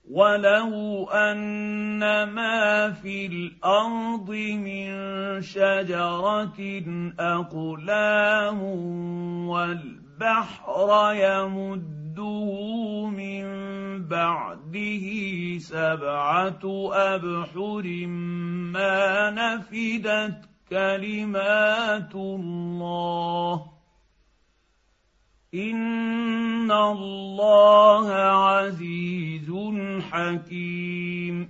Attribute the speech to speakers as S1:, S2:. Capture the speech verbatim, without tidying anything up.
S1: ولو أن ما في الأرض من شجرة أقلام والبحر يمده من بعده سبعة أبحر ما نفدت كلمات الله إن الله عزيز حكيم.